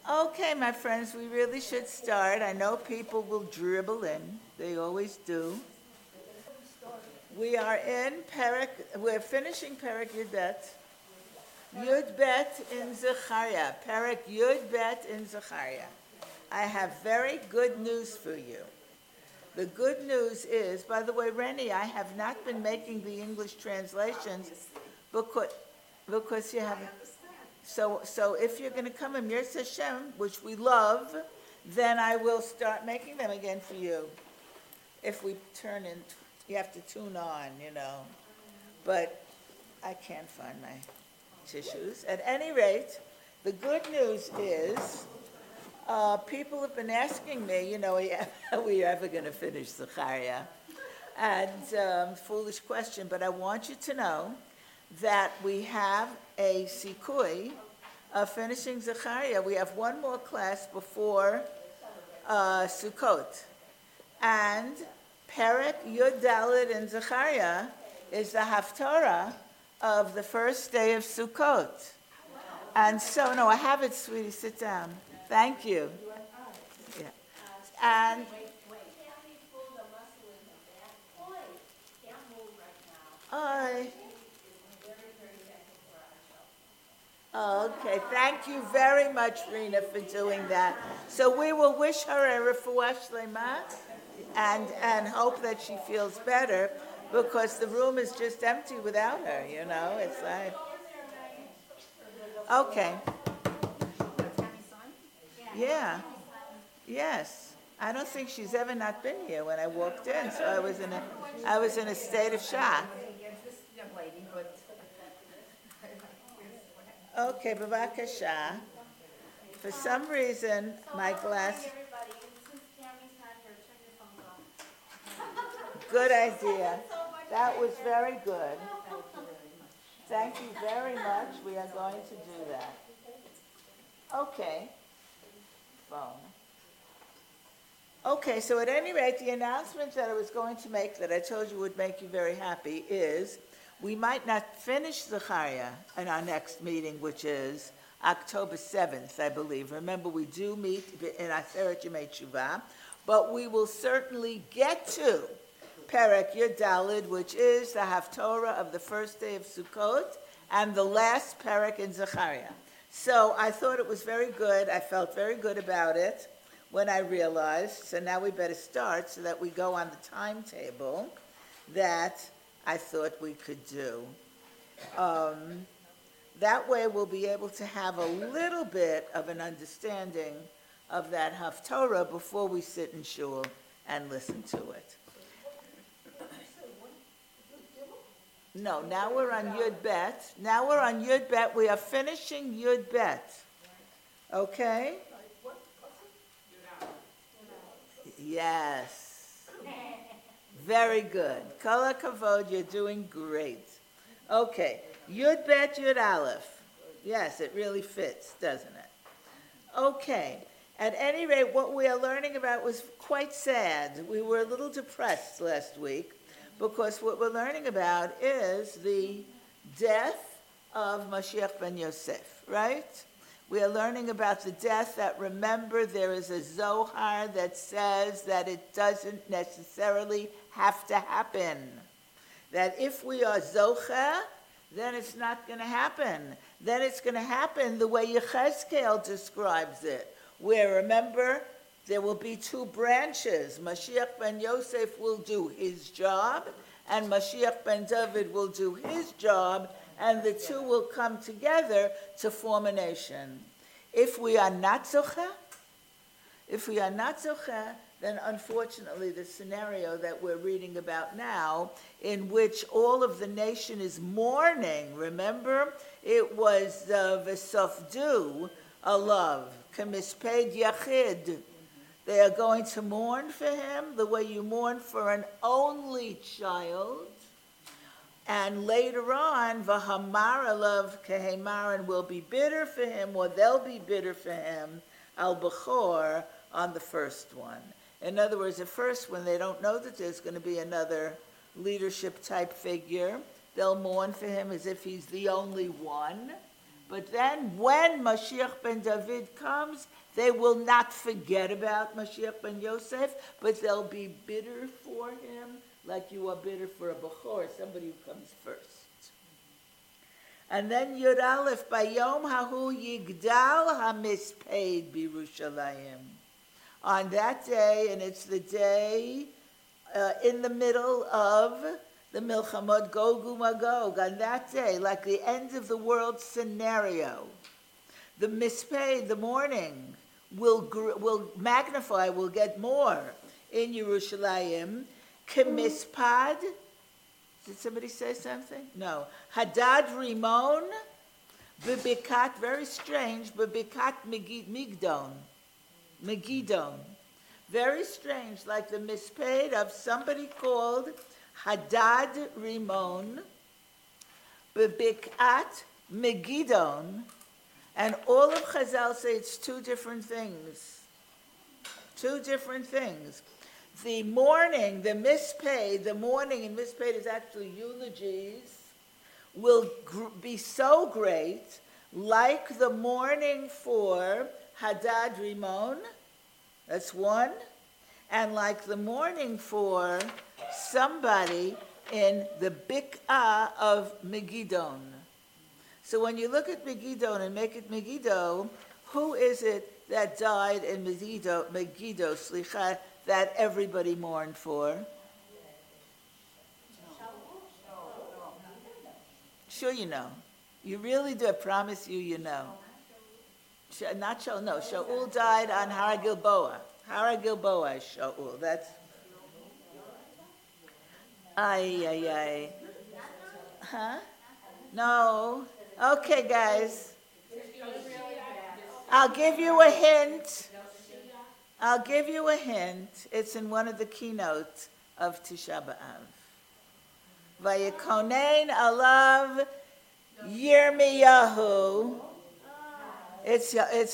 Okay, my friends, we really should start. I know people will dribble in. They always do. We are in Perek, we're finishing Perek Yudet. Yud-Bet in Zechariah. Perek Yud-Bet in Zechariah. I have very good news for you. The good news is, by the way, Rennie, I have not been making the English translations because, because you haven't. So if you're going to come in Mirz Hashem, which we love, then I will start making them again for you. If we turn in, you have to tune on, But I can't find my tissues. At any rate, the good news is people have been asking me, are we ever going to finish Zechariah? And foolish question, but I want you to know that we have a sikui of finishing Zechariah. We have one more class before Sukkot. And Perek Yud Dalet in Zechariah is the Haftarah of the first day of Sukkot. And so, no, I have it, sweetie, sit down. Thank you. Yeah. And okay, thank you very much, Rena, for doing that. So we will wish her a refuah shlema and hope that she feels better, because the room is just empty without her, It's like, okay. Yeah. Yes. I don't think she's ever not been here when I walked in, so I was in a state of shock. Okay, b'vakasha. For some reason, my glass. Good idea. That was very good. Thank you very much. We are going to do that. Okay. Phone. Okay, so at any rate, the announcement that I was going to make that I told you would make you very happy is we might not finish Zechariah in our next meeting, which is October 7th, I believe. Remember, we do meet in Aseret Yemei Teshuvah, but we will certainly get to Perek Yud Dalet, which is the Haftorah of the first day of Sukkot and the last Perek in Zechariah. So I thought it was very good. I felt very good about it when I realized, so now we better start so that we go on the timetable that I thought we could do. That way we'll be able to have a little bit of an understanding of that Haftorah before we sit in shul and listen to it. No, now we're on Yud Bet. Now we're on Yud Bet. We are finishing Yud Bet. Okay? Yes. Very good. Kol hakavod, you're doing great. Okay. Yud Bet, Yud Aleph. Yes, it really fits, doesn't it? Okay. At any rate, what we are learning about was quite sad. We were a little depressed last week because what we're learning about is the death of Mashiach ben Yosef, right? We are learning about the death that, remember, there is a Zohar that says that it doesn't necessarily have to happen. That if we are Zocha, then it's not going to happen. Then it's going to happen the way Yechezkel describes it, where, remember, there will be two branches. Mashiach ben Yosef will do his job, and Mashiach ben David will do his job, and the two will come together to form a nation. If we are not Zocha, then unfortunately the scenario that we're reading about now, in which all of the nation is mourning, remember? It was V'sofdu alav, k'misped yachid. They are going to mourn for him the way you mourn for an only child. And later on, v'hamar alav kehemaran will be bitter for him, or they'll be bitter for him, al-bechor, on the first one. In other words, at first, when they don't know that there's going to be another leadership type figure, they'll mourn for him as if he's the only one. But then when Mashiach ben David comes, they will not forget about Mashiach ben Yosef, but they'll be bitter for him, like you are bitter for a Bechor, somebody who comes first. And then Yud Aleph, Bayom Hahu Yigdal HaMispeid B'Yerushalayim. On that day, and it's the day in the middle of the Milchamot Gog uMagog, on that day, like the end of the world scenario, the Misped, the mourning, will magnify, will get more in Yerushalayim. Kemispad, did somebody say something? No. Hadad Rimon, Bebikat, very strange, Bebikat Migdon. Megidon. Very strange, like the Misped of somebody called Hadad Rimon, Bebikat Megidon, and all of Chazal say it's two different things. Two different things. The mourning, the Misped, the mourning in Misped is actually eulogies, will be so great, like the mourning for Hadad Rimon, that's one, and like the mourning for somebody in the Bik'ah of Megidon. So when you look at Megiddo and make it Megiddo, who is it that died in Megiddo, slicha, that everybody mourned for? Sure you know. You really do, I promise you, you know. Not Shaul, no. Shaul died on Har Gilboa. Har Gilboa is Shaul. That's... Ay. Huh? No. Okay, guys. I'll give you a hint. It's in one of the keynotes of Tisha B'Av. Vayekonen alav Yirmiyahu. It's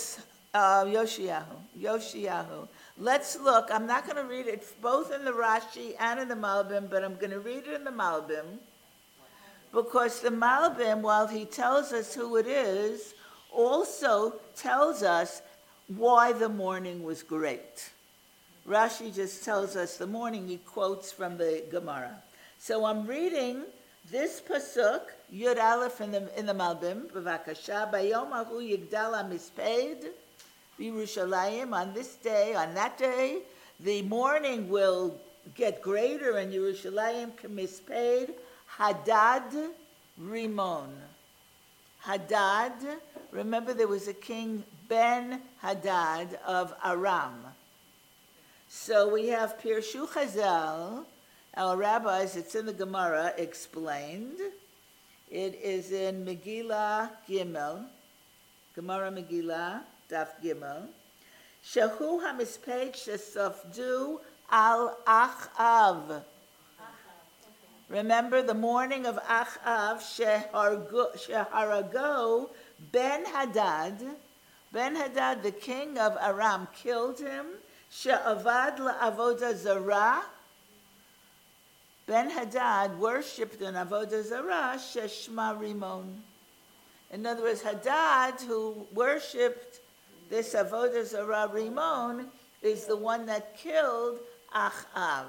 Yoshiyahu. Let's look. I'm not going to read it both in the Rashi and in the Malbim, but I'm going to read it in the Malbim, because the Malbim, while he tells us who it is, also tells us why the mourning was great. Rashi just tells us the mourning. He quotes from the Gemara. So I'm reading this pasuk, Yud Aleph in the Malbim, B'vakasha, Bayom Hahu Yigdal HaMispeid B'Yerushalayim. On this day, on that day, the mourning will get greater in Yerushalayim. K'mispeid Hadad Rimon. Hadad, remember there was a king, Ben Hadad of Aram. So we have Pirshu Chazal, our rabbis, it's in the Gemara, explained. It is in Megillah Gimel, Gemara Megillah, Daf Gimel. Shahu HaMispeid Shesafdu al Achav. Remember the morning of Achav, Sheharago Ben Hadad. Ben Hadad, the king of Aram, killed him. She'avad la'avodah zarah. Ben Hadad worshipped an avodah zarah, Sheshma Rimon. In other words, Hadad, who worshipped this avodah zarah Rimon, is the one that killed Achav.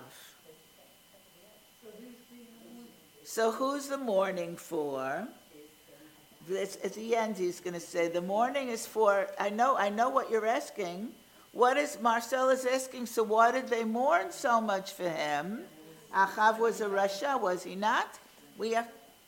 So who's the mourning for? This, at the end, he's going to say, the mourning is for, I know what you're asking. What is, Marcel is asking, so why did they mourn so much for him? Achav was a rasha, was he not? We have,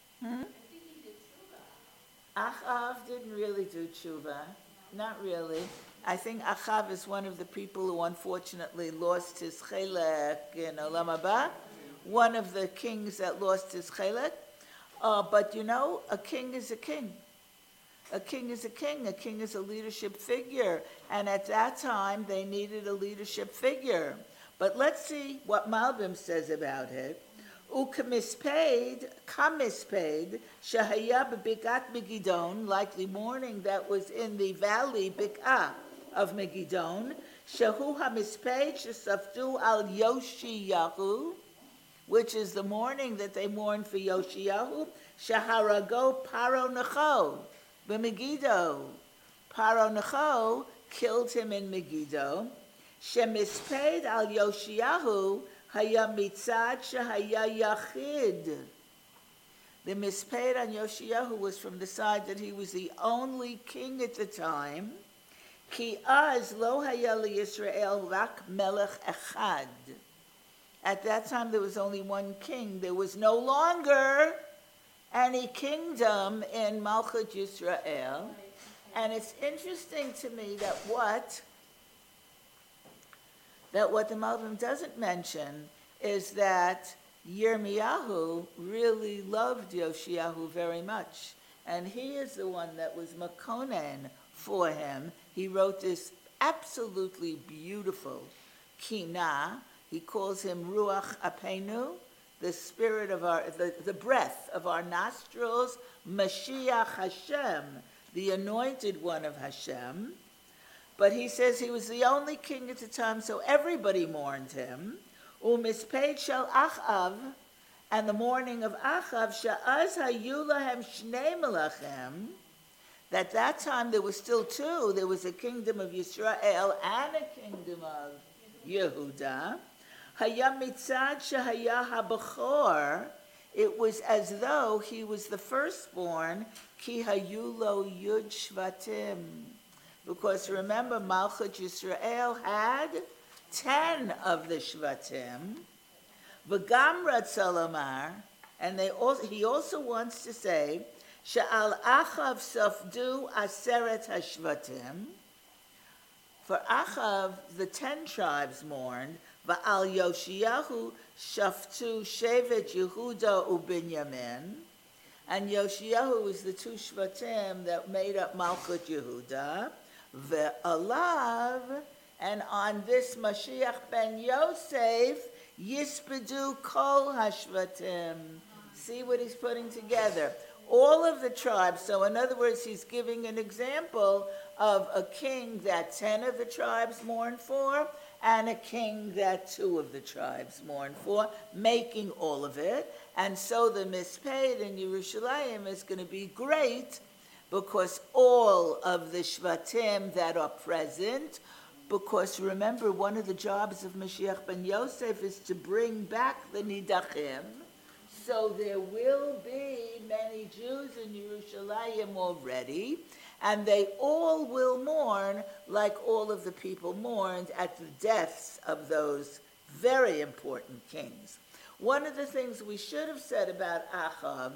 Achav didn't really do tshuva. Not really. I think Achav is one of the people who unfortunately lost his chelek in Olam Haba. One of the kings that lost his chelek. But you know, a king is a king. A king is a king. A king is a leadership figure. And at that time, they needed a leadership figure. But let's see what Malbim says about it. Ukamispaid, kamispaid, shahaya b'bikat Megidon, likely mourning that was in the valley Bik'ah of Megidon. Shahu hamispaid shesaftu al Yoshiyahu, which is the mourning that they mourn for Yoshiyahu. Shaharago paro necho, B'Megiddo, Paro Necho killed him in Megiddo. Shemisped al Yoshiyahu haya mitzad shehaya yachid. The misped on Yoshiyahu was from the side that he was the only king at the time. Ki az lo haya liYisrael rak melech echad. At that time there was only one king. There was no longer any kingdom in Malchut Yisrael. And it's interesting to me that what the Malbim doesn't mention is that Yirmiyahu really loved Yoshiyahu very much. And he is the one that was Makonen for him. He wrote this absolutely beautiful Kina. He calls him Ruach Apenu, the spirit of our, the breath of our nostrils, Mashiach Hashem, the anointed one of Hashem. But he says he was the only king at the time, so everybody mourned him. Umisped shel Achav, and the mourning of Achav, she'az hayu lahem shnei melachim, that time there was still two. There was a kingdom of Yisrael and a kingdom of Yehuda. Haya mitzad shehaya habachor. It was as though he was the firstborn, ki hayu lo yud shvatim. Because remember, Malchut Yisrael had 10 of the shvatim. V'gam ratzah lomar, and he also wants to say, she'al Achav safdu aseret hashvatim. For Achav, the 10 tribes mourned. Va'al Yoshiyahu shaftu shevet Yehuda uBinyamin. And Yoshiyahu was the 2 shvatim that made up Malchut Yehuda. Ve'alav, and on this Mashiach ben Yosef, Yispedu kol hashvatim. See what he's putting together? All of the tribes. So in other words, he's giving an example of a king that 10 of the tribes mourn for, and a king that 2 of the tribes mourn for, making all of it. And so the misped in Yerushalayim is going to be great, because all of the shvatim that are present, because remember, one of the jobs of Mashiach ben Yosef is to bring back the Nidachim. So there will be many Jews in Yerushalayim already, and they all will mourn like all of the people mourned at the deaths of those very important kings. One of the things we should have said about Achav,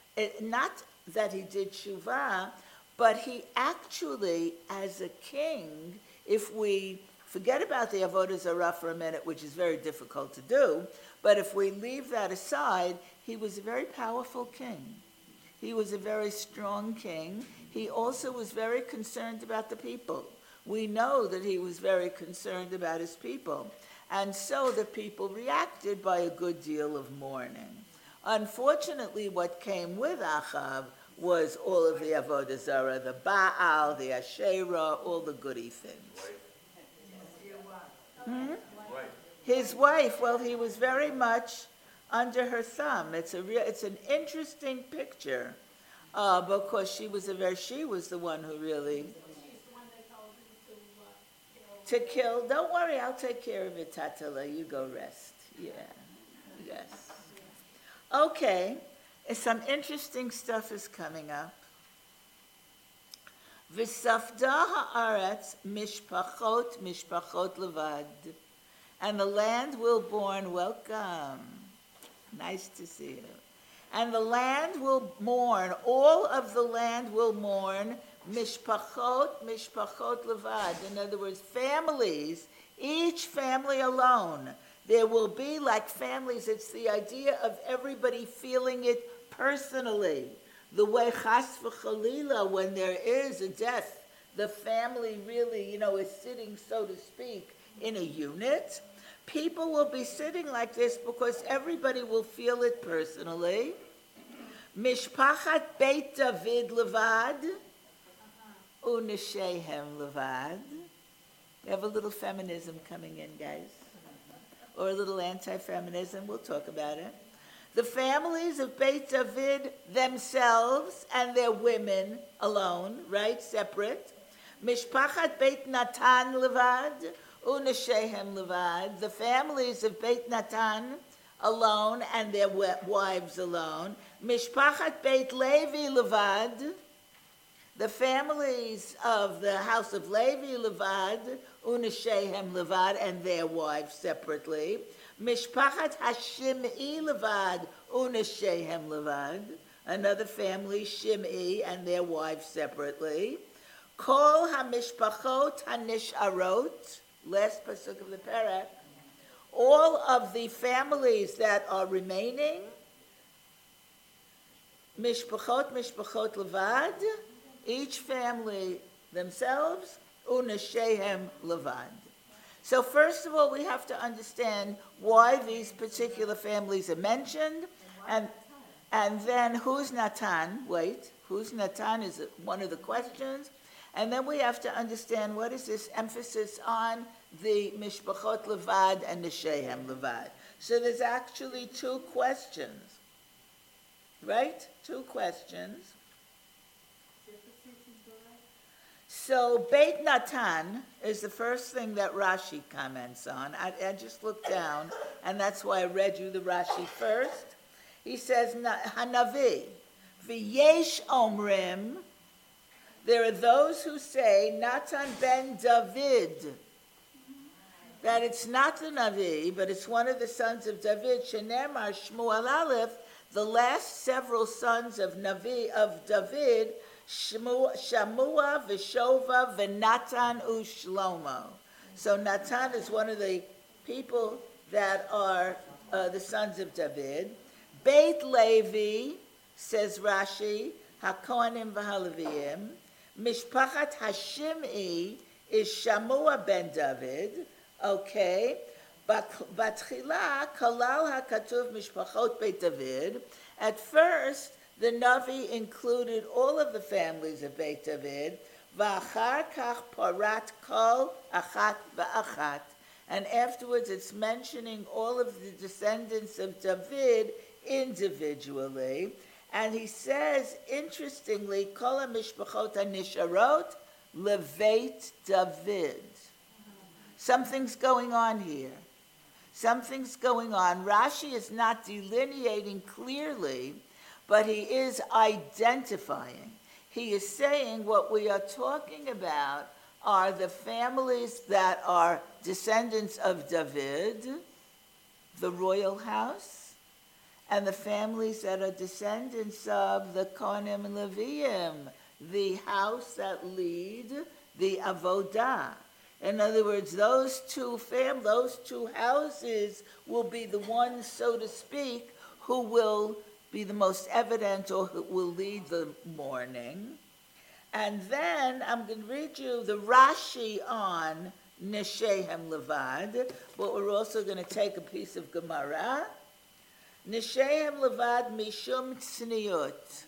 not that he did tshuva, but he actually, as a king, if we forget about the Avodah Zarah for a minute, which is very difficult to do, but if we leave that aside, he was a very powerful king. He was a very strong king. He also was very concerned about the people. We know that he was very concerned about his people. And so the people reacted by a good deal of mourning. Unfortunately, what came with Achav was all of the Avodah Zarah, the Baal, the Asherah, all the goody things. His wife, well, he was very much under her thumb. It's an interesting picture because she was the one who really to kill. Don't worry, I'll take care of it, Tatala. You go rest. Yeah, yes. Okay, some interesting stuff is coming up. V'safda ha'aretz mishpachot levad. And the land will mourn, welcome. Nice to see you. And the land will mourn, all of the land will mourn, mishpachot levad. In other words, families, each family alone. There will be like families, it's the idea of everybody feeling it personally. The way chas v'chalila, when there is a death, the family really, is sitting, so to speak, in a unit. People will be sitting like this because everybody will feel it personally. Mishpachat Beit David levad, u'neshehem levad. We have a little feminism coming in, guys. Or a little anti-feminism, we'll talk about it. The families of Beit David themselves and their women alone, right, separate. Mishpachat Beit Natan levad, u'neshehem levad. The families of Beit Natan alone and their wives alone. Mishpachat Beit Levi levad. The families of the house of Levi levad, u'neshehem levad, and their wives separately. Mishpachat Hashim'i levad, u'neshehem levad. Another family, Shim'i, and their wives separately. Kol hamishpachot hanisharot, last pasuk of the parak. All of the families that are remaining, mishpachot levad, each family themselves, u'neshehem levad. So first of all, we have to understand why these particular families are mentioned, and then who's Natan? Who's Natan is one of the questions, and then we have to understand what is this emphasis on the Mishpachot Levad and Neshehem Levad. So there's actually two questions, right? Two questions. So Beit Natan is the first thing that Rashi comments on. I just looked down, and that's why I read you the Rashi first. He says, Hanavi, v'yesh omrim, there are those who say, Natan ben David, that it's not the Navi, but it's one of the sons of David, Shenemar Shmuel Aleph, the last several sons of David, Shamua, Veshova, Venatan, Ushlomo. So Natan is one of the people that are the sons of David. Beit Levi, says Rashi, HaKohanim v'Halaviyim. Mishpachat Hashim'i is Shamua ben David. Okay. Batchila Kalal HaKatuv Mishpachot Beit David. At first, the Navi included all of the families of Beit David, v'achar kach parat kol achat v'achat, and afterwards it's mentioning all of the descendants of David individually, and he says, interestingly, kol ha-mishpachot ha-nisharot leveit David. Something's going on here. Something's going on. Rashi is not delineating clearly, but he is identifying. He is saying what we are talking about are the families that are descendants of David, the royal house, and the families that are descendants of the Kohanim and Leviim, the house that lead the Avodah. In other words, those two houses will be the ones, so to speak, who will be the most evident or who will lead the mourning. And then I'm going to read you the Rashi on Neshehem Levad, but we're also going to take a piece of Gemara. Neshehem Levad Mishum Tzniut.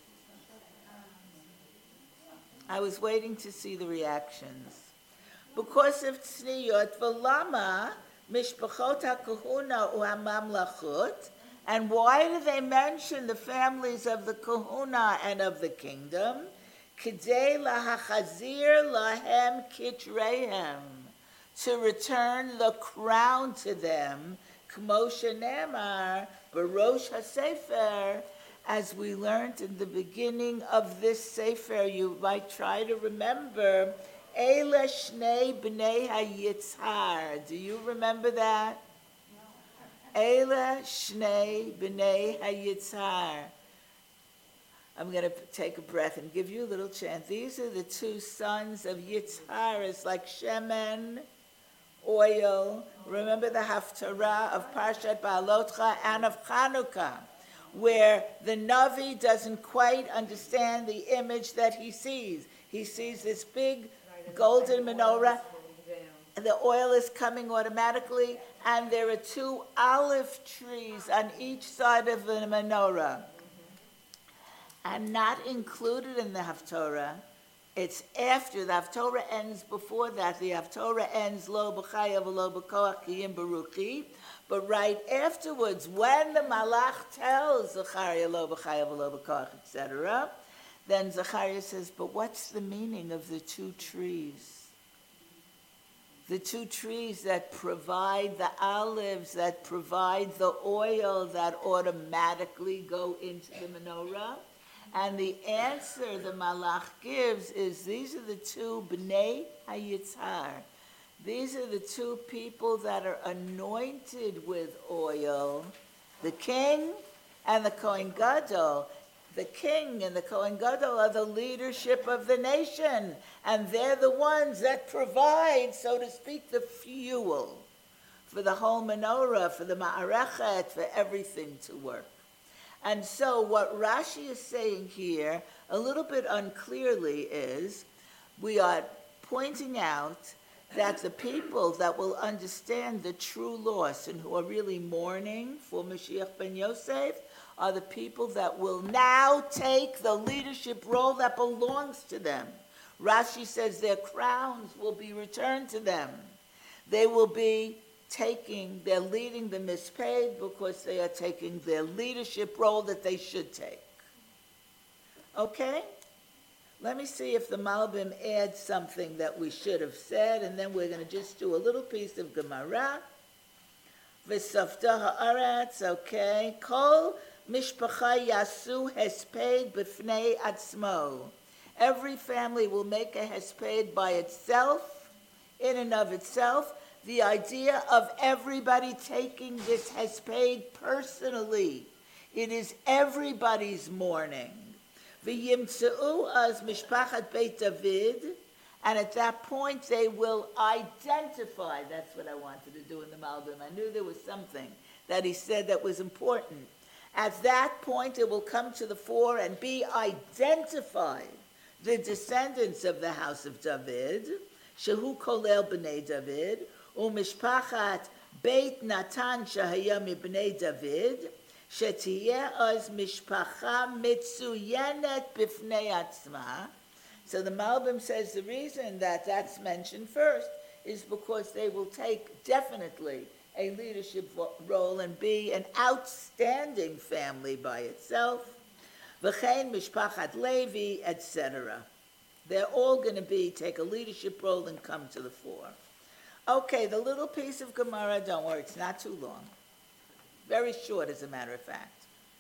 I was waiting to see the reactions. Because of Tzniut, V'lama Mishpachot HaKahuna u'hamamlachut. And why do they mention the families of the kahuna and of the kingdom? K'dei lahachazir lahem kitreihem, to return the crown to them, k'mo shenemar barosh hasefer, as we learned in the beginning of this sefer. You might try to remember, Eile shnei bnei hayitzhar. Do you remember that? Eile shnei b'nei hayitzhar. I'm going to take a breath and give you a little chant. These are the two sons of Yitzhar. It's like shemen, oil. Remember the Haftarah of Parshat Ba'alotcha and of Chanukah, where the Navi doesn't quite understand the image that he sees. He sees this big golden menorah. The oil is coming automatically, and there are two olive trees on each side of the menorah. And not included in the Haftorah It's after the Haftorah ends. Before that, the Haftorah ends lo b'chayav lo b'koach kiyim beruchi. But right afterwards, when the Malach tells Zechariah lo b'chayav lo b'koach, etc., then Zechariah says, but what's the meaning of the two trees? The two trees that provide the olives, that provide the oil that automatically go into the menorah. And the answer the Malach gives is, these are the two Bnei HaYitzhar. These are the two people that are anointed with oil, the king and the Kohen Gadol. The king and the Kohen Gadol are the leadership of the nation, and they're the ones that provide, so to speak, the fuel for the whole menorah, for the ma'arechet, for everything to work. And so what Rashi is saying here, a little bit unclearly, is we are pointing out that the people that will understand the true loss and who are really mourning for Mashiach ben Yosef are the people that will now take the leadership role that belongs to them. Rashi says their crowns will be returned to them. They will be they're leading the mispaid because they are taking their leadership role that they should take. Okay? Let me see if the Malbim adds something that we should have said, and then we're going to just do a little piece of Gemara. V'safta ha'aretz, okay. Kol mishpacha yasu hesped b'fnei atzmo. Every family will make a hesped by itself, in and of itself. The idea of everybody taking this hesped personally. It is everybody's mourning. V'yimtzeu az mishpachat Beit David, and at that point they will identify. That's what I wanted to do in the Malbim. I knew there was something that he said that was important. At that point it will come to the fore and be identified. The descendants of the house of David, shehu kolel b'nei David, umishpachat Beit Natan shehaya mibnei David, shetiyeh az mishpacha mitzuyenet b'fnei atzma. So the Malbim says the reason that that's mentioned first is because they will take definitely a leadership role and be an outstanding family by itself. V'chein mishpachat Levi, etc. They're all going to take a leadership role and come to the fore. Okay, the little piece of Gemara, don't worry, it's not too long. Very short, as a matter of fact.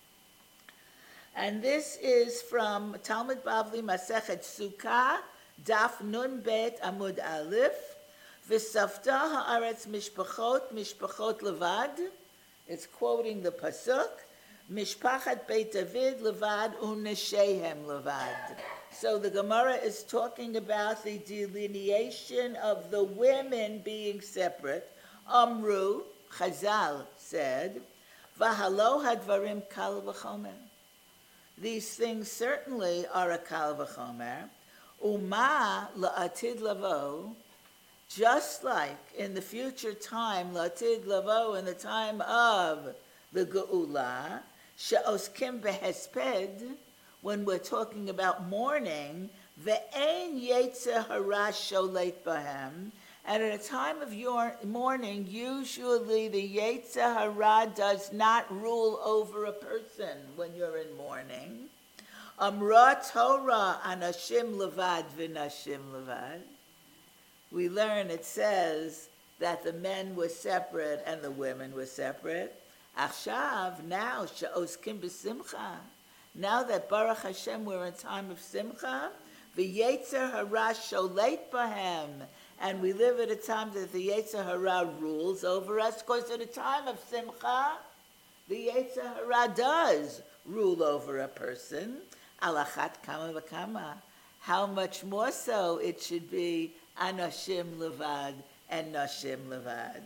And this is from Talmud Bavli Masechet Sukkah, Daf Nun Bet Amud Aleph, V'safta ha'aretz mishpachot levad. It's quoting the pasuk, Mishpachat Beit David levad u'neshehem levad. So the Gemara is talking about the delineation of the women being separate. Amru, Chazal said, V'halo hadvarim kal v'chomer. These things certainly are a kal v'chomer. Uma la'atid lavo, just like in the future time, la'atid lavo, in the time of the Geula, she'oskim behesped, when we're talking about mourning, ve'ein yetzer hara sholet bahem, and at a time of your mourning, usually the yetzer hara does not rule over a person when you're in mourning. Amra Torah anashim levad v'nashim levad. We learn it says that the men were separate and the women were separate. Achshav, now she'oskim b'simcha. Now that Baruch Hashem we're in time of simcha, v'yetzer hara sholet bahem, and we live at a time that the yetzer hara rules over us, because at a time of simcha, the yetzer hara does rule over a person. Alachat kama v'kama. How much more so it should be anashim levad and nashim levad.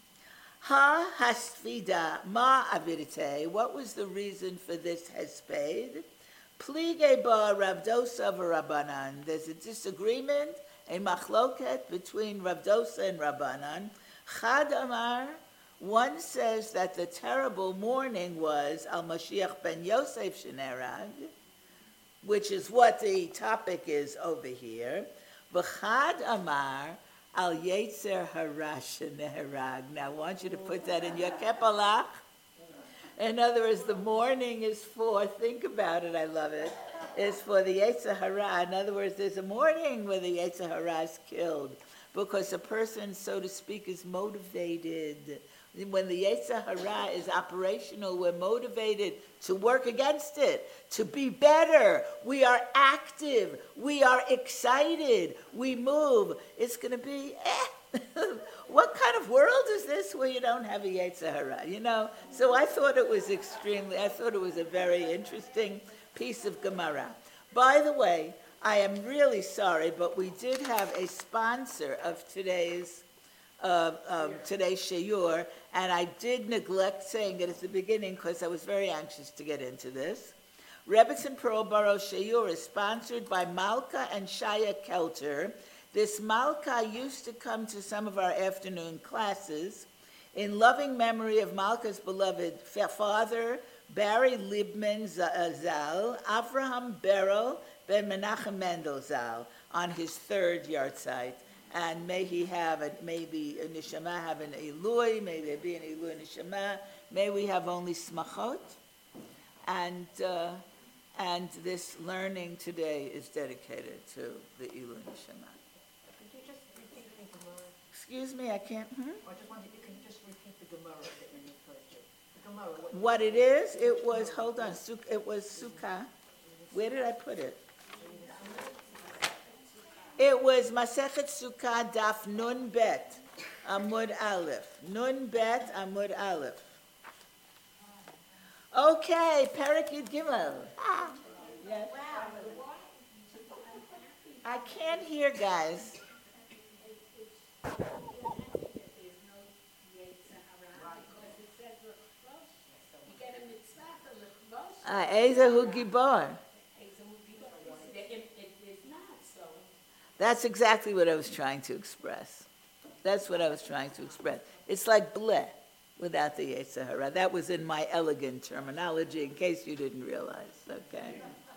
Ha hasfida ma avirte. What was the reason for this hesped? Plige ba Rav Dosa v'Rabbanan. There's a disagreement, a machloket between Rav Dosa and Rabbanan. Chad Amar, one says that the terrible mourning was al Mashiach ben Yosef shenerag. which is what the topic is over here. V'chad amar al yetzer hara sheneherag. Now I want you to put that in your kepalach. In other words, the mourning is for, think about it, I love it, is for the yetzer hara. In other words, there's a mourning where the yetzer hara is killed because a person, so to speak, is motivated. When the yetzer hara is operational, we're motivated to work against it, to be better. We are active. We are excited. We move. It's going to be, what kind of world is this where you don't have a yetzer hara, you know? So I thought it was a very interesting piece of Gemara. By the way, I am really sorry, but we did have a sponsor of today's shiur, and I did neglect saying it at the beginning because I was very anxious to get into this. Rebbetzin Pearl Borough shiur is sponsored by Malka and Shaya Kelter. This Malka used to come to some of our afternoon classes in loving memory of Malka's beloved father, Barry Liebman Zal, Avraham Beryl ben Menachem Mendel Zal, on his third yahrzeit. And may he have, maybe a neshama have an Eloi, may there be an Eloi neshama, may we have only smachot. And this learning today is dedicated to the Eloi neshama. Could you just repeat the Gemara? Excuse me, I can't, I just wanted, you can just repeat the Gemara that you referred to. The Gemara, What it is, it was, hold on, it was Sukkah. Where did I put it? It was Masechet Sukkah Daf Nun Bet Amud Aleph. Nun Bet Amud Aleph. Okay, Perek Yud Gimel. Yes. I can't hear, guys. Ezehu Gibor. That's exactly what I was trying to express. It's like bleh without the yetzer hara. That was in my elegant terminology, in case you didn't realize. Okay.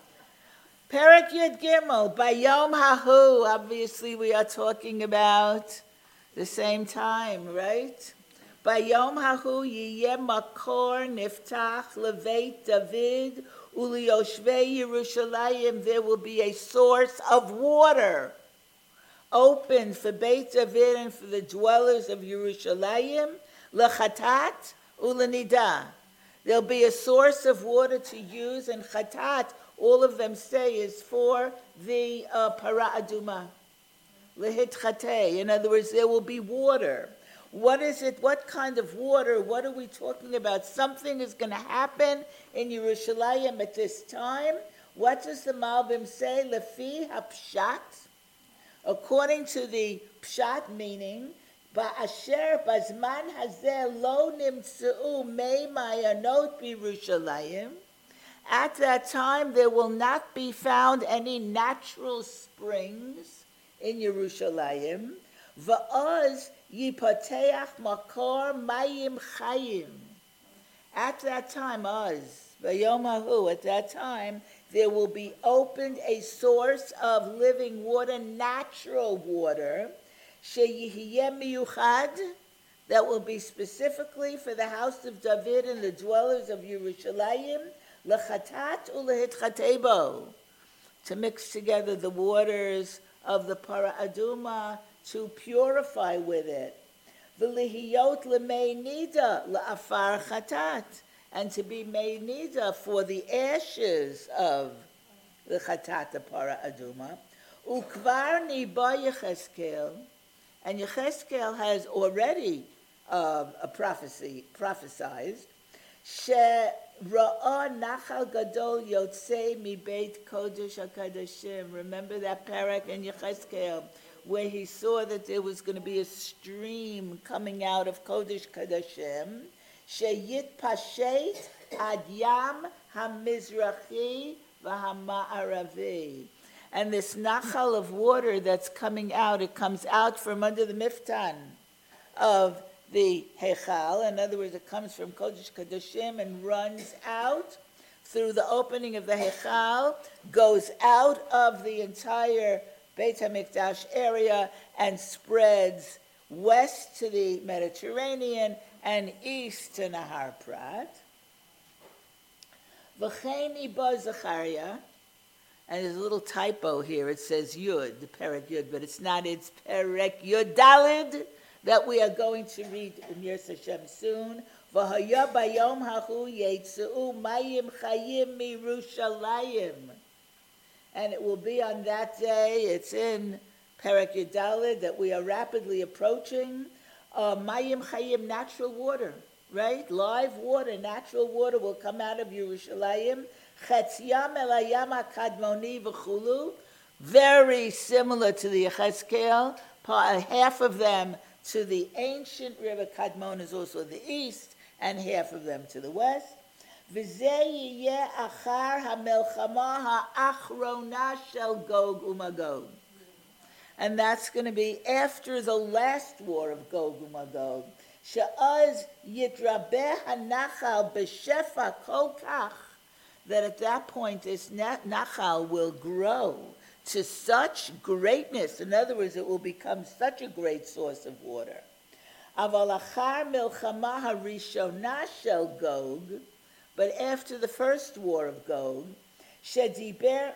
Perek Yud Gimel, Bayom Hahu. Obviously, we are talking about the same time, right? Bayom Hahu Yiyeh Makor Niftach Leveit David Uliyoshvei Yerushalayim. There will be a source of water open for Beit David and for the dwellers of Yerushalayim, lechatat ulenida. There'll be a source of water to use, and chatat, all of them say, is for the para aduma. Lehitchatei. In other words, there will be water. What is it? What kind of water? What are we talking about? Something is going to happen in Yerushalayim at this time. What does the Malbim say? Lefi hapshat. According to the pshat meaning, ba'asher bazman hazeh lo nimtzeu mei mayanot b'Yerushalayim. At that time, there will not be found any natural springs in Yerushalayim. Va'oz yipateach makor mayim chayim. At that time, oz, v'yom hahu, at that time, there will be opened a source of living water, natural water, sheyihiyeh miyuchad, that will be specifically for the house of David and the dwellers of Yerushalayim, lechatat ulehitchatebo, to mix together the waters of the para aduma, to purify with it. V'lihiyot lemei nida la'afar chatat, and to be made nida for the ashes of the chatat, the para aduma. Ukvar niba Yecheskel, and Yecheskel has already prophesied, she ra'a nachal gadol yotzei mi beit kodesh hakadashim. Remember that parak in Yecheskel where he saw that there was going to be a stream coming out of Kodesh Kadashim, sheyit pashet ad yam hamizrachi v'hama'aravi. And this nachal of water that's coming out, it comes out from under the miftan of the Heichal. In other words, it comes from Kodesh Kadashim and runs out through the opening of the Hechal, goes out of the entire Beit HaMikdash area and spreads west to the Mediterranean and east to Nahar Prat. V'chein ibo Zechariah, and there's a little typo here. It says Yud, the Perek Yud, but it's not. It's Perek Yud Dalid that we are going to read in Yiras Hashem soon. V'haya bayom hahu yetzeu mayim chayim mirushalayim. And it will be on that day, it's in Perek Yud Dalid, that we are rapidly approaching. Mayim chayim, natural water, right? Live water, natural water will come out of Yerushalayim. Chetziyam elayam hakadmoni v'chulu, very similar to the Yechezkel, half of them to the ancient river Kadmon is also the east, and half of them to the west. V'zeh yiyeh achar hamelchama ha'achrona shel Gog u'Magog. And that's going to be after the last war of Gog u'Magog. She'az yitrabeh hanachal b'shefa kol kach, that at that point this Nachal will grow to such greatness. In other words, it will become such a great source of water. Aval achar milchama harishona shel Gog, but after the first war of Gog, shediber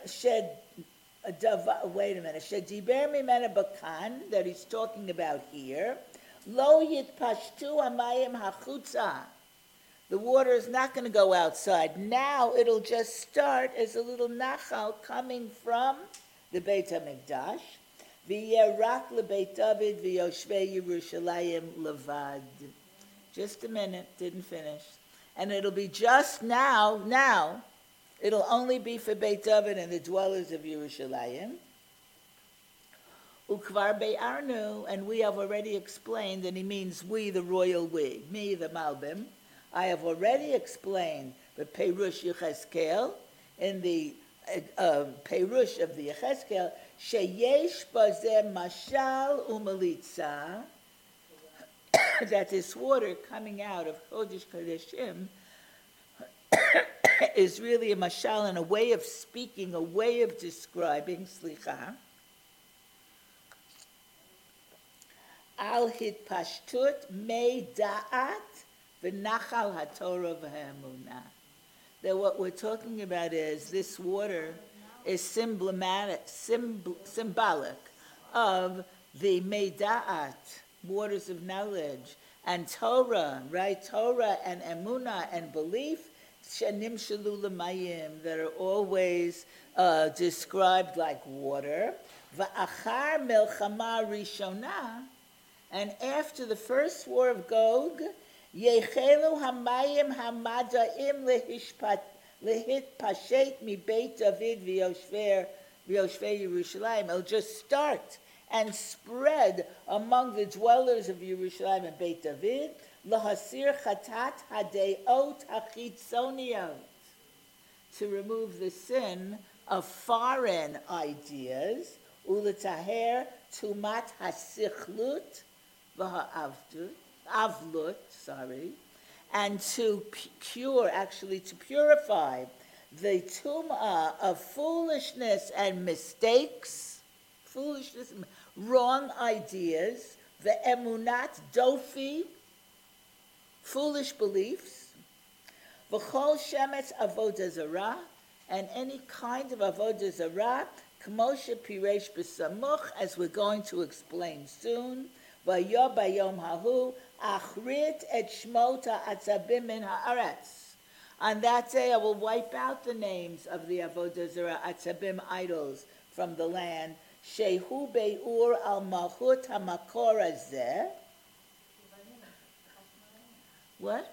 mimena bakan, that he's talking about here, lo yitpashtu hamayim hachutza. The water is not going to go outside. Now it'll just start as a little nachal coming from the Beit HaMikdash. V'yerak leBeit David v'yoshvei Yerushalayim levad. Just a minute, didn't finish. And it'll be just now, it'll only be for Beit David and the dwellers of Yerushalayim. Ukvar be'arnu, and we have already explained, and he means we, the royal we, me, the Malbim. I have already explained the Perush Yechezkel, in the Perush of the Yechezkel, sheyesh bazeh mashal u'malitza, that this water coming out of Kodesh Kodeshim is really a mashal and a way of speaking, a way of describing, slicha, al hitpashtut mei da'at v'nachal haTorah v'ha'emunah. That what we're talking about is this water is symbolic of the Meida'at, waters of knowledge, and Torah, right? Torah and Emunah and belief, Shanim Shalu L'mayim, that are always described like water. Va'achar Melchama Rishonah, and after the first war of Gog, Yechelu hamayim hamadaim lehitpashet mi Beit David v'yoshvei Yerushalayim. It'll just start and spread among the dwellers of Yerushalayim and Beit David. Lahasir chatat hadeot hachitzoniot, to remove the sin of foreign ideas. Uletaher tumat hasichlut v'ha'avlut. And to purify the tum'ah of foolishness and mistakes, wrong ideas, the emunat dofi, foolish beliefs, v'chol shemetz avodah zarah, and any kind of avodah zarah, k'moshe piresh b'samuch, as we're going to explain soon. V'yo bayom hahu achrit et shmot ha'atzabim min ha'aretz. On that day I will wipe out the names of the avodah zarah atzabim idols from the land. Shehu be'ur al malchut hamakor hazeh. What?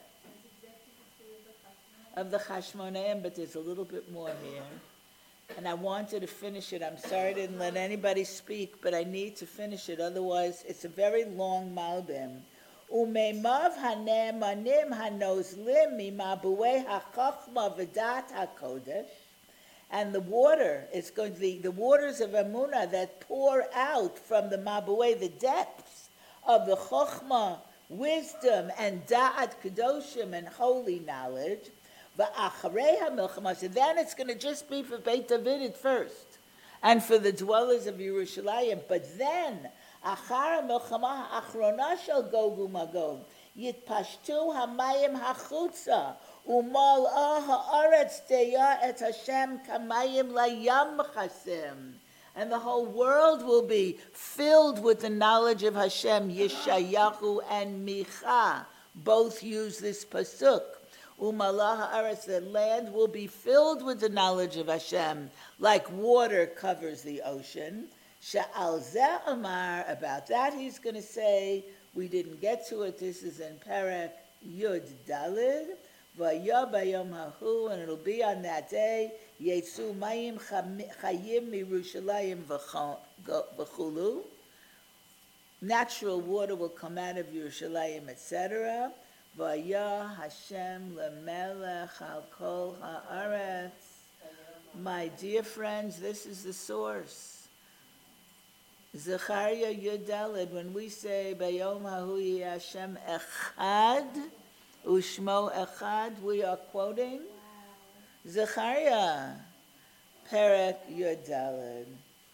Of the Chashmonaim, but there's a little bit more here. And I wanted to finish it. I'm sorry I didn't let anybody speak, but I need to finish it. Otherwise, it's a very long Malbim. Umeimav hane'emanim hanozlim mimabuei hachachma v'dat hakodesh. And the water is going to be the waters of Emunah that pour out from the mabuei, the depths of the chokhmah, wisdom, and da'at kadoshim, and holy knowledge. V'acharei hamilchama, so then it's going to just be for Beit David at first, and for the dwellers of Yerushalayim. But then, achar hamilchama ha'achrona shel Gog uMagog, yitpashtu hamayim hachutza, umal'ah ha'aretz teya et Hashem kamayim layam chasim. And the whole world will be filled with the knowledge of Hashem. Yeshayahu and Micha both use this pasuk. Umalah ha'aretz, the land will be filled with the knowledge of Hashem, like water covers the ocean. Sha'al zeh amar, about that he's going to say, we didn't get to it, this is in Perek Yud Dalid, Vayah bayom hahu, and it'll be on that day, Yetzu mayim chayim mirushalayim v'chulu, natural water will come out of Yerushalayim, etc. Vayah Hashem lemelech al kol haaretz. My dear friends, this is the source. Zechariah Yudalid, when we say Bayom Hahu Yeh Hashem Echad Ushmo Echad, we are quoting Zechariah Perek Yudalid.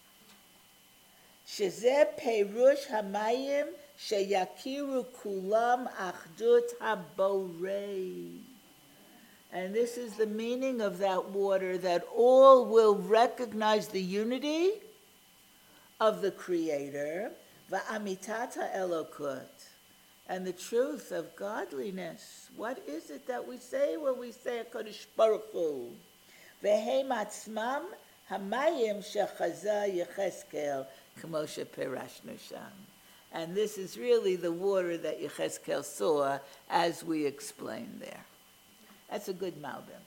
Shezeh Perush Hamayim Sheyakiru Kulam Achdut Haborei. And this is the meaning of that water, that all will recognize the unity of the Creator, va'amitat ha'elokut, and the truth of godliness. What is it that we say when we say HaKadosh Baruch Hu? V'heim atzmam hamayim shechaza Yecheskel k'mo sheperashnu sham. And this is really the water that Yecheskel saw, as we explained there. That's a good Malbim.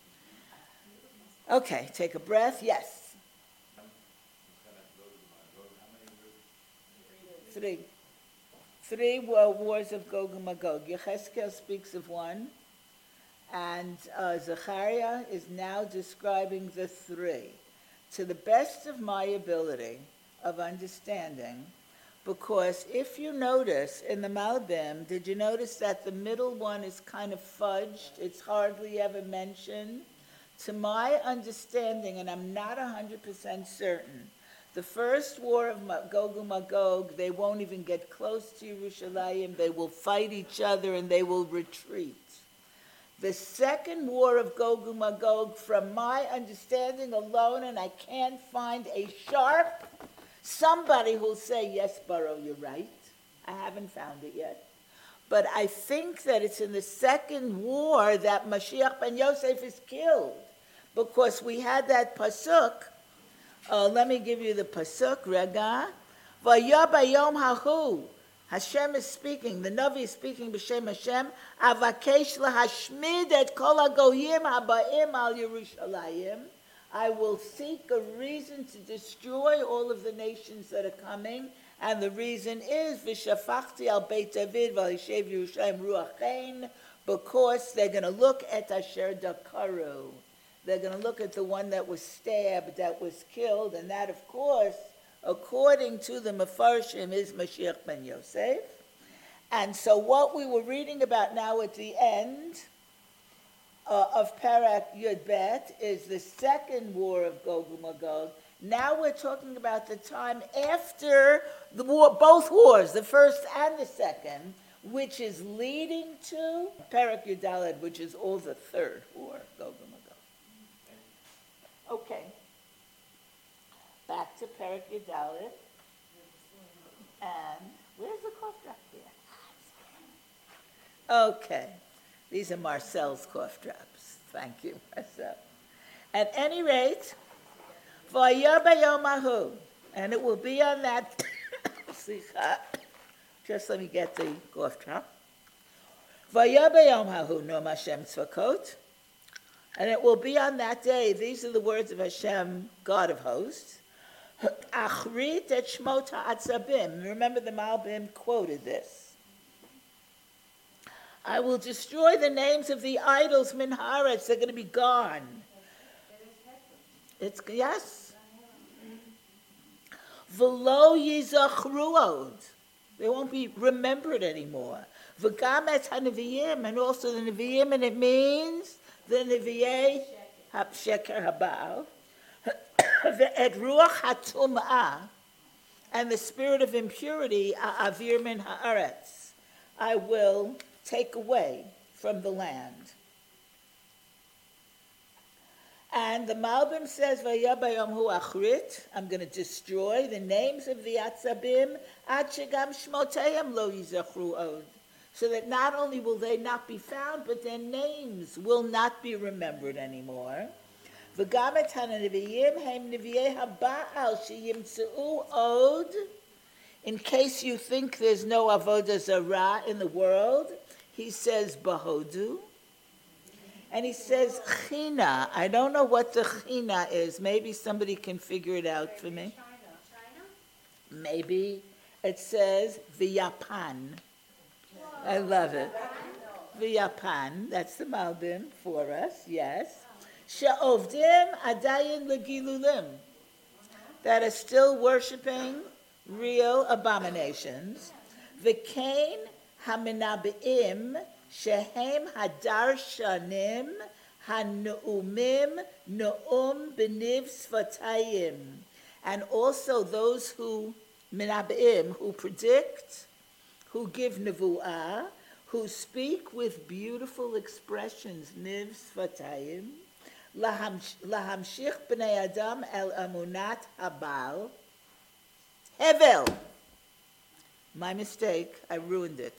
Okay, take a breath. Yes. Three wars of Gog and Magog. Yecheskel speaks of one, and Zechariah is now describing the three. To the best of my ability of understanding, because if you notice in the Malbim, did you notice that the middle one is kind of fudged? It's hardly ever mentioned. To my understanding, and I'm not 100% certain, the first war of Gog and Magog, they won't even get close to Yerushalayim. They will fight each other and they will retreat. The second war of Gog and Magog, from my understanding alone, and I can't find a sharp somebody who'll say, yes, Burrow, you're right. I haven't found it yet. But I think that it's in the second war that Mashiach ben Yosef is killed, because we had that pasuk. Let me give you the pasuk, Rega. Vayah bayom hahu. Hashem is speaking, the Navi is speaking b'shem Hashem. Avakesh lahashmid et kol hagoyim haba'im al Yerushalayim. I will seek a reason to destroy all of the nations that are coming, and the reason is v'shafachti al Beit David v'alishev Yerushalayim ruach chen, because they're going to look at Asher Dakaru. They're going to look at the one that was stabbed, that was killed, and that, of course, according to the Mefarshim, is Mashiach ben Yosef. And so what we were reading about now at the end of Perek Yud Bet is the second war of Gog and Magog. Now we're talking about the time after the war, both wars, the first and the second, which is leading to Perek Yud Daled, which is all the third war, Gog and Magog. Okay. Back to Perek Yud Daled. And where's the cough drop here? Okay. These are Marcel's cough drops. Thank you, Marcel. At any rate, Vayah bayom hahu, and it will be on that. Just let me get the cough drop. Vayah bayom hahu nom Hashem tzvakot, and it will be on that day. These are the words of Hashem, God of hosts. Achrit et shmot ha'atzabim. Remember, the Malbim quoted this. I will destroy the names of the idols, min haaretz. They're going to be gone. It's, yes. V'lo yizachruod. They won't be remembered anymore. V'gam et ha'nevi'im, and also the Nevi'im, and it means the Nevi'ei Sheker Habal, Ve'et Ruach HaTum'ah, and the spirit of impurity, A'avir min ha'aretz, I will take away from the land. And the Malbim says, Vayabayom hu achrit, I'm going to destroy the names of the Atzabim, ad shegam shmotayim lo yizachru od, so that not only will they not be found, but their names will not be remembered anymore. V'gam et hanaviyim hem nevi'ei haba'al sheyimtzeu od, in case you think there's no avodah zarah in the world, he says bahodu. And he says china. I don't know what the china is. Maybe somebody can figure it out for me. China? Maybe it says v'yapan. I love it. V'yapan. That's the Malbim for us, yes. She'ovdim adayin legilulim. That are still worshiping real abominations. V'kein haminabeim shehem hadarshanim hanu'umim nu'um b'niv svatayim. And also those who, minabeim, who predict, who give nevu'ah, who speak with beautiful expressions, niv svatayim, lahamshich b'nei adam el amunat habal, hevel. My mistake, I ruined it.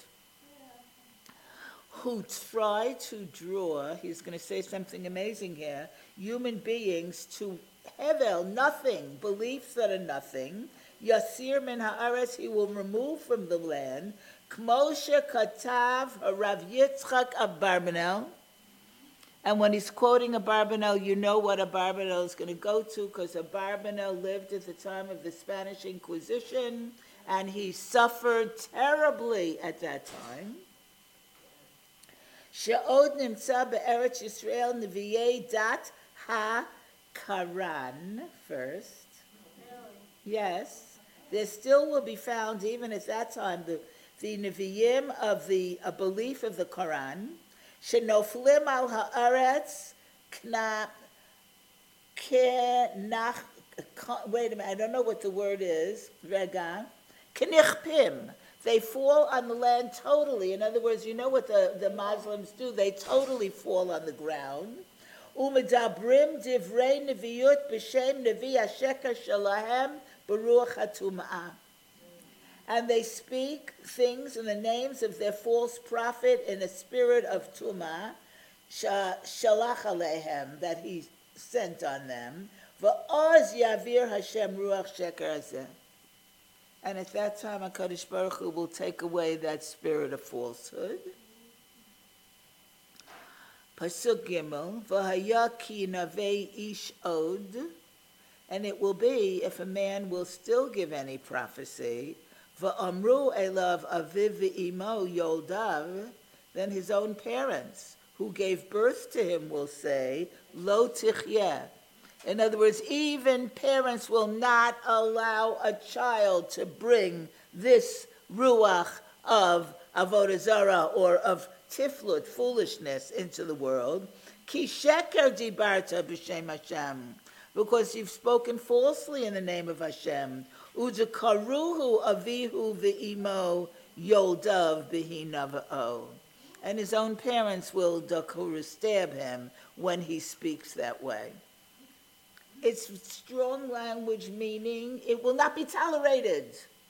Who try to draw, he's going to say something amazing here, human beings to hevel, nothing, beliefs that are nothing. Yasir min ha'aretz, he will remove from the land. Kmoshe katav Rav Yitzchak Abarbanel. And when he's quoting Abarbanel, you know what Abarbanel is going to go to, because Abarbanel lived at the time of the Spanish Inquisition, and he suffered terribly at that time. She'od nimtza be'eretz Yisrael nevi'ei dat ha-karan first. Yes, there still will be found, even at that time, the Nevi'im of the belief of the Quran. Shenoflim al ha'aretz wait a minute, I don't know what the word is. Rega. Knichpim. They fall on the land totally. In other words, you know what the Muslims do? They totally fall on the ground. Umedabrim divrei neviut b'shem nevi hasheker shalahem b'ruach hatum'ah. And they speak things in the names of their false prophet in a spirit of tumah, shalach alehem, that he sent on them. V'oz yavir Hashem ruach sheker hazeh. And at that time, HaKadosh Baruch Hu will take away that spirit of falsehood. Pasuk Gimel, v'haya ki navei ish od, and it will be if a man will still give any prophecy, v'amru elav aviv v'imo yoldav, then his own parents who gave birth to him will say, lo tichyeh. In other words, even parents will not allow a child to bring this ruach of avodah zarah or of tiflut, foolishness, into the world. Ki sheker dibarta b'shem Hashem, because you've spoken falsely in the name of Hashem. Udekaruhu avihu v'imo yoldav b'hi nava'o. And his own parents will stab him when he speaks that way. It's strong language, meaning it will not be tolerated.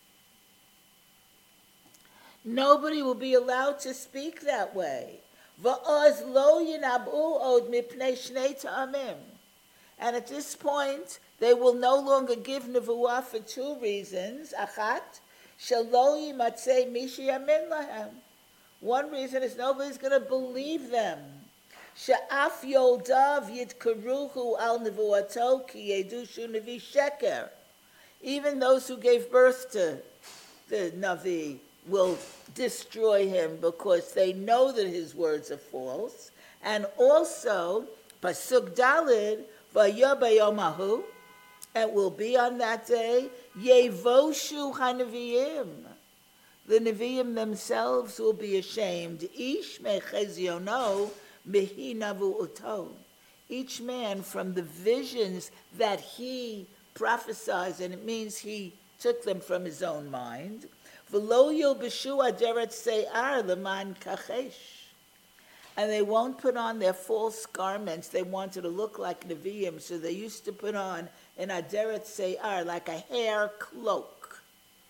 Nobody will be allowed to speak that way. Va'oz lo yinabu od mipnei shnei ta'amim. And at this point, they will no longer give nevuah for two reasons. Achat, shelo yimatzei mishi yamin lahem. One reason is nobody's going to believe them. She'af yoldav yidkaruhu al nevuato ki yedushu nevi sheker. Even those who gave birth to the Navi will destroy him because they know that his words are false. And also, Pasuk Dalid, Vayabayomahu, it will be on that day, Yevoshu HaNevi'im. The Nevi'im themselves will be ashamed. Ish mecheziono Mihi navu'uto. Each man from the visions that he prophesies, and it means he took them from his own mind. V'lo yilbeshu aderet se'ar leman kachesh. And they won't put on their false garments. They wanted to look like Nevi'im, so they used to put on an aderet se'ar, like a hair cloak.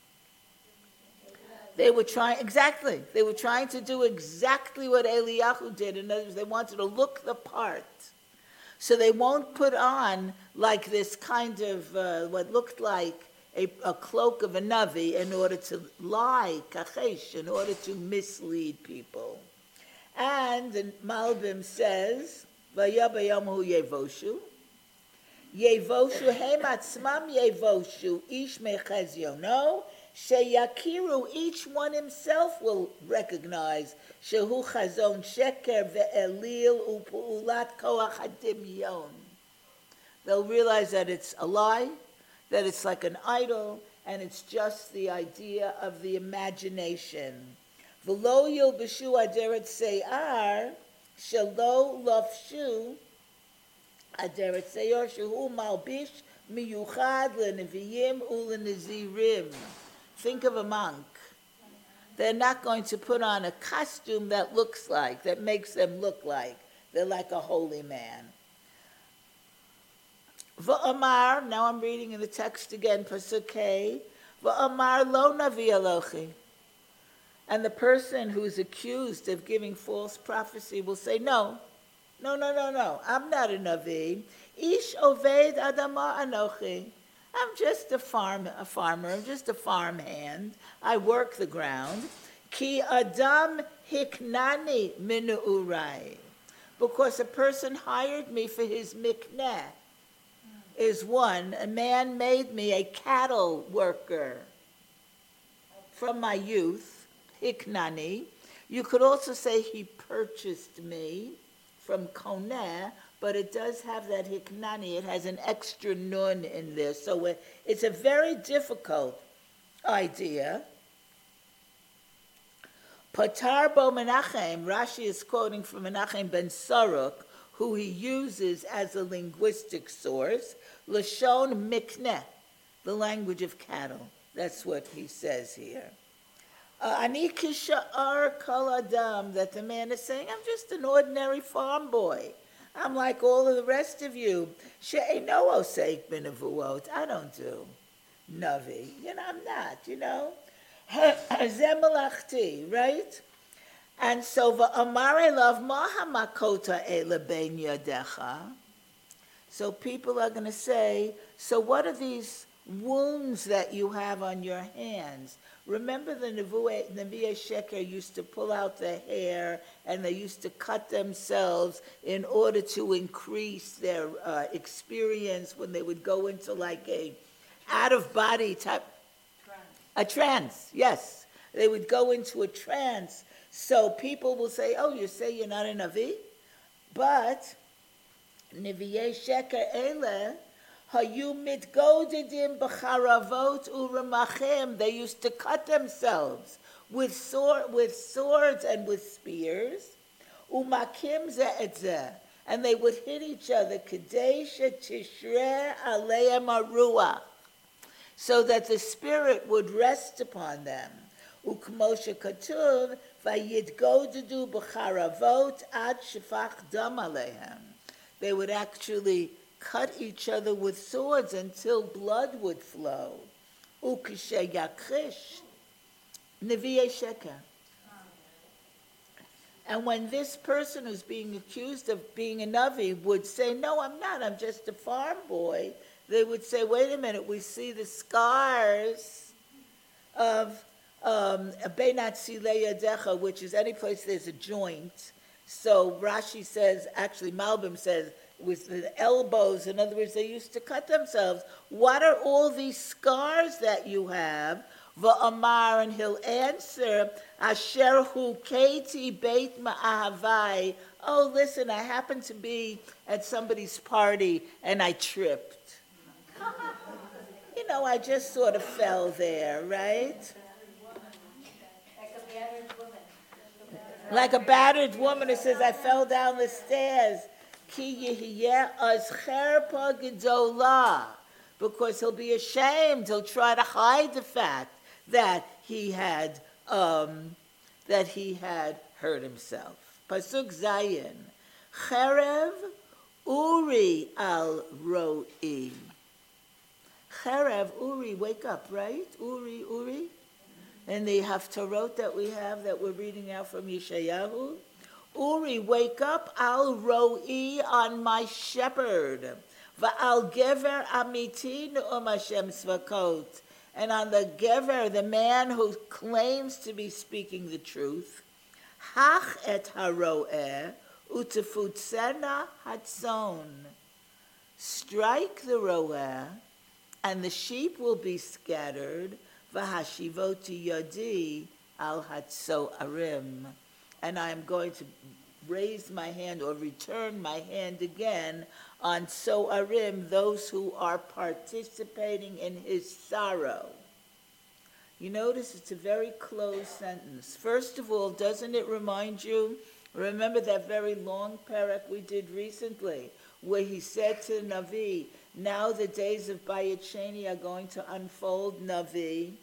They were trying to do exactly what Eliyahu did. In other words, they wanted to look the part. So they won't put on like this kind of, what looked like a cloak of a Navi in order to lie, kachesh, in order to mislead people. And the Malbim says, "Vayabayamu yevoshu, yevoshu hematzmam yevoshu ish mechazyono sheyakiru." Each one himself will recognize shehu chazon sheker ve'elil upulat koach hadimyon. They'll realize that it's a lie, that it's like an idol, and it's just the idea of the imagination. V'lo yilbeshu aderet se'ar shelo lofshu aderet se'ar shehu malbish miyuchad le'nevi'im u'le'nezirim. Think of a monk. They're not going to put on a costume that makes them look like they're like a holy man. V'amar, now I'm reading in the text again, Pasuk Hey, v'amar lo navi Elochi. And the person who's accused of giving false prophecy will say, no, I'm not a Navi. Ish oved adama anochi. I'm just a farmer, I'm just a farmhand. I work the ground. Ki adam hiknani minu urai. Because a person hired me for his mikneh is one. A man made me a cattle worker from my youth. Hiknani. You could also say he purchased me from koneh, but it does have that hiknani. It has an extra nun in there. So it's a very difficult idea. Patar bo Menachem, Rashi is quoting from Menachem ben Saruk, who he uses as a linguistic source, Lashon mikneh, the language of cattle. That's what he says here. Ani kisha'ar kol adam, that the man is saying, I'm just an ordinary farm boy. I'm like all of the rest of you. She'eino oseik b'nevuot. I don't do Navi. I'm not, Zemalachti, right? And so, v'amar elav ma hamakota ele ben yadecha. So people are going to say, so what are these wounds that you have on your hands? Remember the Nevi'ei Sheker used to pull out their hair and they used to cut themselves in order to increase their experience when they would go into like a out-of-body type, a trance, yes. They would go into a trance. So people will say, oh, you say you're not a Navi? But Nevi'ei Sheker Ele, Hayu mitgodedim b'charavot u'ramachim. They used to cut themselves with swords and with spears. Umakim ze'etzeh. And they would hit each other. Kedei shetishreh aleim haruach. So that the spirit would rest upon them. Ukmo shekatuv vayitgodedu b'charavot ad shefach dam aleihem. They would actually cut each other with swords until blood would flow. Ukishe yakrish, Nevi'ei Sheker. And when this person who's being accused of being a Navi would say, no, I'm not, I'm just a farm boy, they would say, wait a minute, we see the scars of Beinat Silei Yadecha, which is any place there's a joint. So Rashi says, actually Malbim says, with the elbows, in other words, they used to cut themselves. What are all these scars that you have? V'amar, and he'll answer, Asher hu keti beit ma'ahavai. Oh, listen, I happened to be at somebody's party and I tripped. I just sort of fell there, right? Like a battered woman who says, I fell down the stairs. Ki yihiyeh az cherpa gedolah. Because he'll be ashamed. He'll try to hide the fact that he had hurt himself. Pasuk Zayin. Cherev uri al ro'i. Cherev, Uri, wake up, right? Uri. And the Haftarot that we have that we're reading out from Yeshayahu. Uri, wake up, al ro'i, on my shepherd. Va'al gever amiti nu'um Hashem svakot. And on the gever, the man who claims to be speaking the truth. Hach et haro'eh, utefutsena hatzon. Strike the ro'eh, and the sheep will be scattered. V'hashivoti yadi al hatso arim. And I am going to raise my hand or return my hand again on so'arim, those who are participating in his sorrow. You notice it's a very close sentence. First of all, doesn't it remind you, remember that very long parak we did recently, where he said to Navi, now the days of Bayit Sheni are going to unfold, Navi.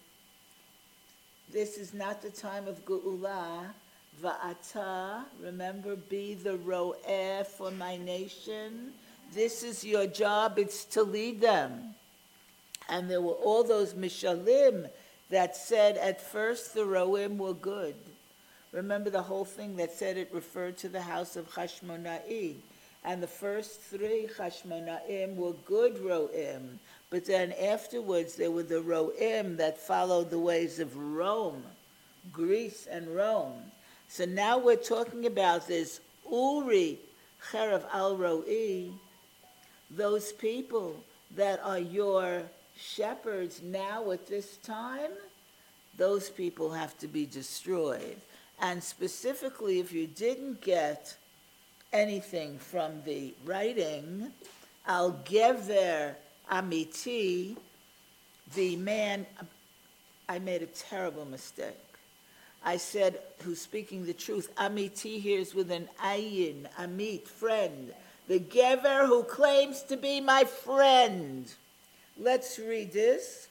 This is not the time of Ge'ulah. Va'ata, remember, be the ro'eh for my nation. This is your job, it's to lead them. And there were all those mishalim that said at first the ro'im were good. Remember the whole thing that said it referred to the house of Hashmona'i. And the first three Hashmona'im were good ro'im. But then afterwards there were the ro'im that followed the ways of Rome, Greece and Rome. So now we're talking about this Uri, Cherev al Ro'i, those people that are your shepherds now at this time, those people have to be destroyed. And specifically, if you didn't get anything from the writing, Al Gever Amiti, the man, I made a terrible mistake. I said, who's speaking the truth. Amiti here is with an ayin, amit, friend. The Gever who claims to be my friend. Let's read this.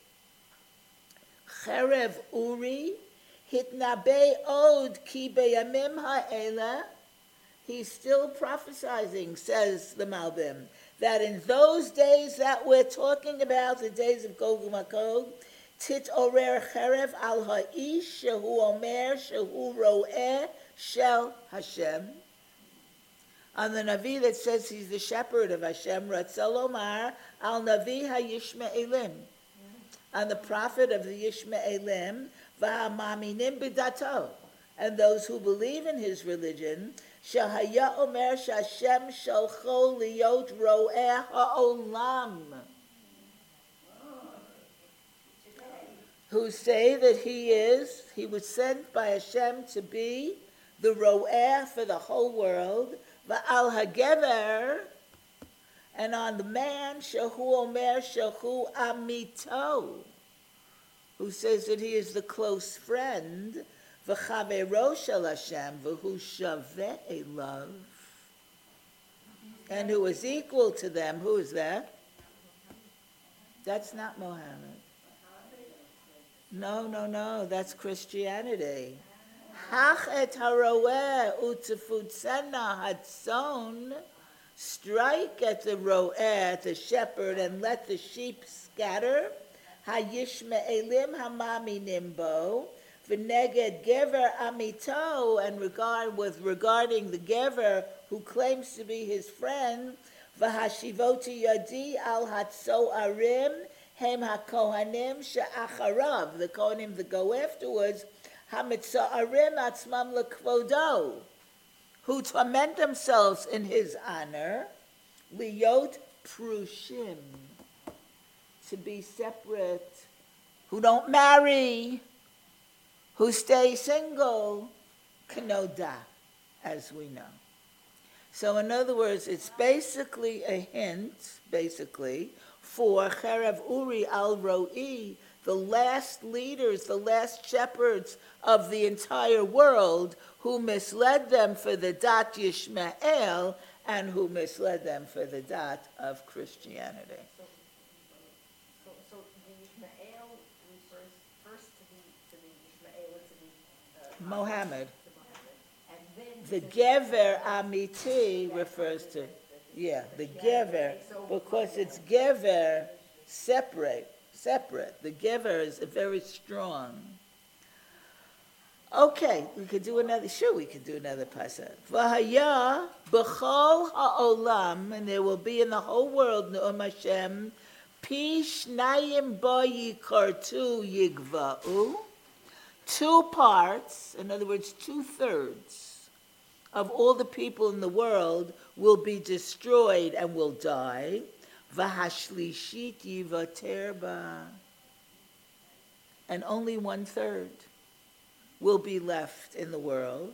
Cherev Uri, hitnabe od ki beyamim ha'ela. He's still prophesying, says the Malbim, that in those days that we're talking about, the days of Gog uMagog, tit orer cherev al ha'ish shehu omer shehu ro'eh shel Hashem. On the Navi that says he's the shepherd of Hashem, Ratzal Omar al Navi ha'yishme'elim. On the prophet of the Yishme'elim, v'ha'maminim b'dato. And those who believe in his religion, Shahaya Omer Shashem Shalcho Liot Ro'eh Ha'olam, who say that he was sent by Hashem to be the Ro'eh for the whole world, Va'al HaGever, and on the man, Shahu Omer Shahu Amito, who says that he is the close friend, V'chavero shel Hashem, v'hu shaveh elav, and who is equal to them. Who is that? That's not Mohammed. No, that's Christianity. Hach et haroeh utefutsena hatzon, strike at the roeh, at the shepherd, and let the sheep scatter. Hayishme'elim hamaminim bo, v'neged gever amito, and regarding the gever who claims to be his friend, v'hashivoti yadi al hatso arim, hem hakohanim she'acharav, the kohanim that go afterwards, hamitza'arim atzmam lekvodo, who torment themselves in his honor, liyot prushim, to be separate, who don't marry, who stay single, kenoda, as we know. So in other words, it's basically a hint, for Cherev Uri al Ro'i, the last leaders, the last shepherds of the entire world who misled them for the Dat Yishmael and who misled them for the Dat of Christianity. So the Yishmael refers first to the Yishmael, to the Mohammed. to Muhammad, and then The to Gever Amiti refers to, the Gever, because it's Gever separate. The Gever is very strong. Okay, we could do another pasuk. V'haya b'chol ha'olam, and there will be in the whole world, Ne'um Hashem, pi shnayim bo yikartu yigva'u, 2 parts, in other words, 2/3 of all the people in the world will be destroyed and will die. V'hashlishit yivater ba, and only 1/3 will be left in the world.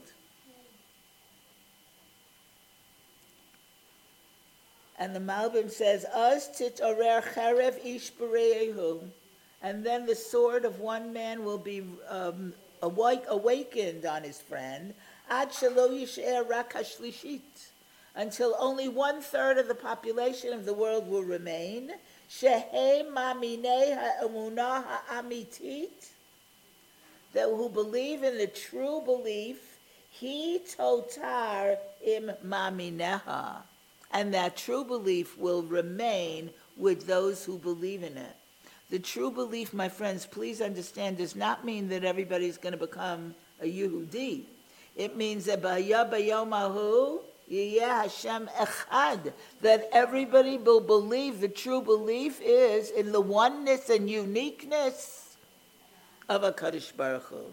And the Malbim says, "Az titorer cherev ish b're'ehu," and then the sword of one man will be awakened on his friend, ad shelo yisher rak hashlishit, until only 1/3 of the population of the world will remain. Shehei maminei ha'emunah ha'amitit, that who believe in the true belief, he totar im mamineha, and that true belief will remain with those who believe in it. The true belief, my friends, please understand, does not mean that everybody's going to become a Yehudi. It means that b'haya b'yom hahu yiyeh Hashem echad, that everybody will believe. The true belief is in the oneness and uniqueness of HaKadosh Baruch Hu.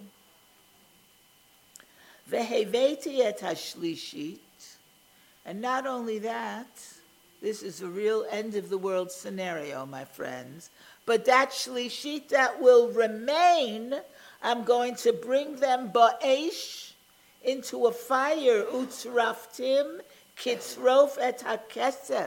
Veheveti et hashlishit, and not only that, this is a real end of the world scenario, my friends, but that shlishit that will remain, I'm going to bring them ba'esh, into a fire, utzraftim kitzrof et hakesef,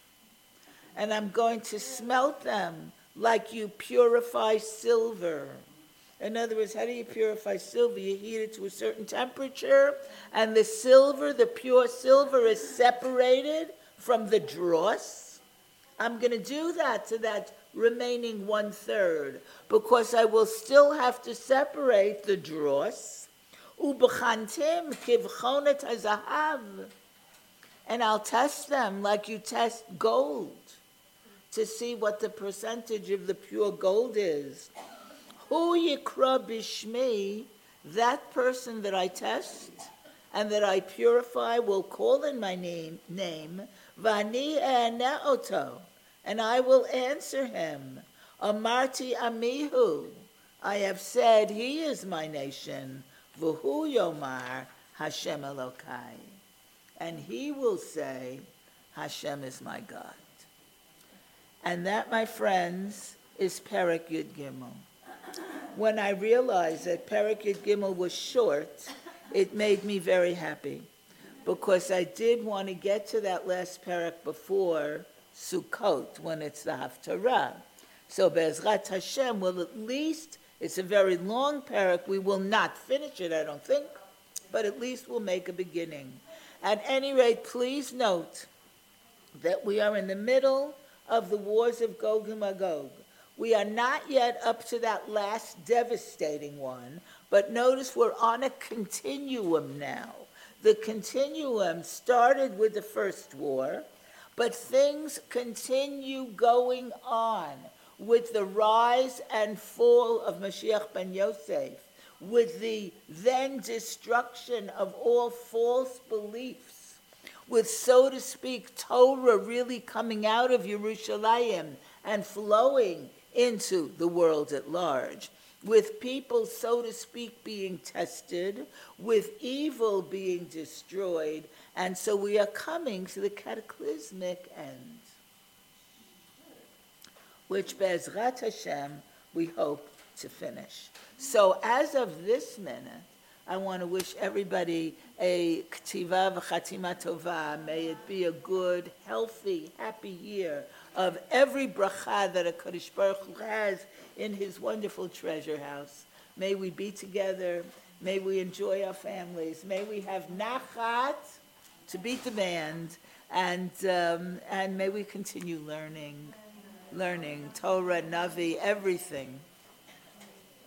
and I'm going to smelt them like you purify silver. In other words, how do you purify silver? You heat it to a certain temperature, and the silver, the pure silver, is separated from the dross. I'm going to do that to that remaining 1/3, because I will still have to separate the dross. Ubechantim kivchonet hazahav, and I'll test them like you test gold to see what the percentage of the pure gold is. Hu yikra bishmi, that person that I test and that I purify will call in my name, vani e'aneh oto, and I will answer him. Amarti amihu, I have said he is my nation. V'hu yomar Hashem Elokai, and he will say Hashem is my God. And that, my friends, is Perek Yud Gimel. When I realized that Perek Yud Gimel was short, it made me very happy, because I did want to get to that last Perek before Sukkot, when it's the Haftarah. So Be'ezrat Hashem, well, at least, it's a very long Perek. We will not finish it, I don't think, but at least we'll make a beginning. At any rate, please note that we are in the middle of the wars of Gog and Magog. We are not yet up to that last devastating one, but notice we're on a continuum now. The continuum started with the first war, but things continue going on with the rise and fall of Mashiach ben Yosef, with the then destruction of all false beliefs, with, so to speak, Torah really coming out of Yerushalayim and flowing into the world at large, with people, so to speak, being tested, with evil being destroyed, and so we are coming to the cataclysmic end, which Be'ezrat Hashem we hope to finish. So as of this minute, I want to wish everybody a k'tiva v'chatima tova. May it be a good, healthy, happy year of every bracha that a Kadosh Baruch Hu has in his wonderful treasure house. May we be together. May we enjoy our families. May we have nachat to beat the band, and may we continue learning Torah, Navi, everything.